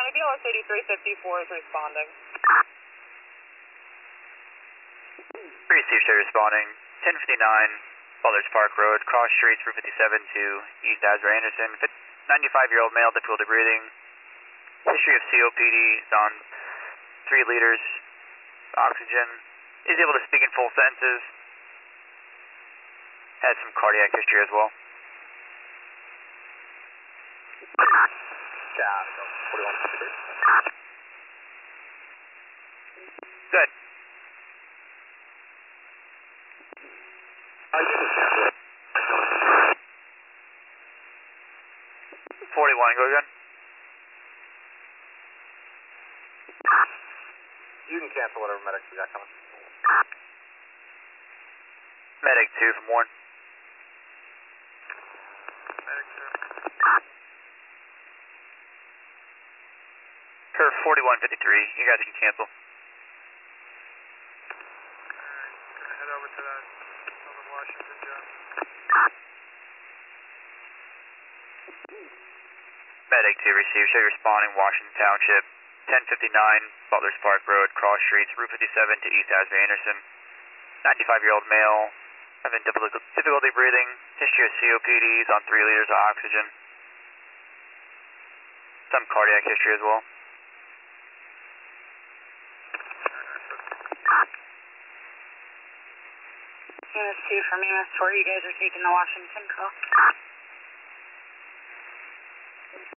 BLS 8354 is responding. Received, show responding. 1059 Butler's Park Road, cross streets, Route 57 to East Asbury Anderson. 95-year-old male, difficulty breathing. History of COPD, is on 3 liters oxygen. Is able to speak in full sentences. Has some cardiac history as well. Good. 41, go again. You can cancel whatever medics we got coming. Medic 2 from Warren. Medic 2. Curve 4153, you guys can cancel. Gonna head over to that over Washington, John. Medic 2 received, show responding, Washington Township. 1059 Butler's Park Road, cross streets, Route 57 to East Asbury Anderson. 95-year-old male, having difficulty breathing, history of COPDs on 3 liters of oxygen. Some cardiac history as well. EMS 2 from EMS 4, you guys are taking the Washington call.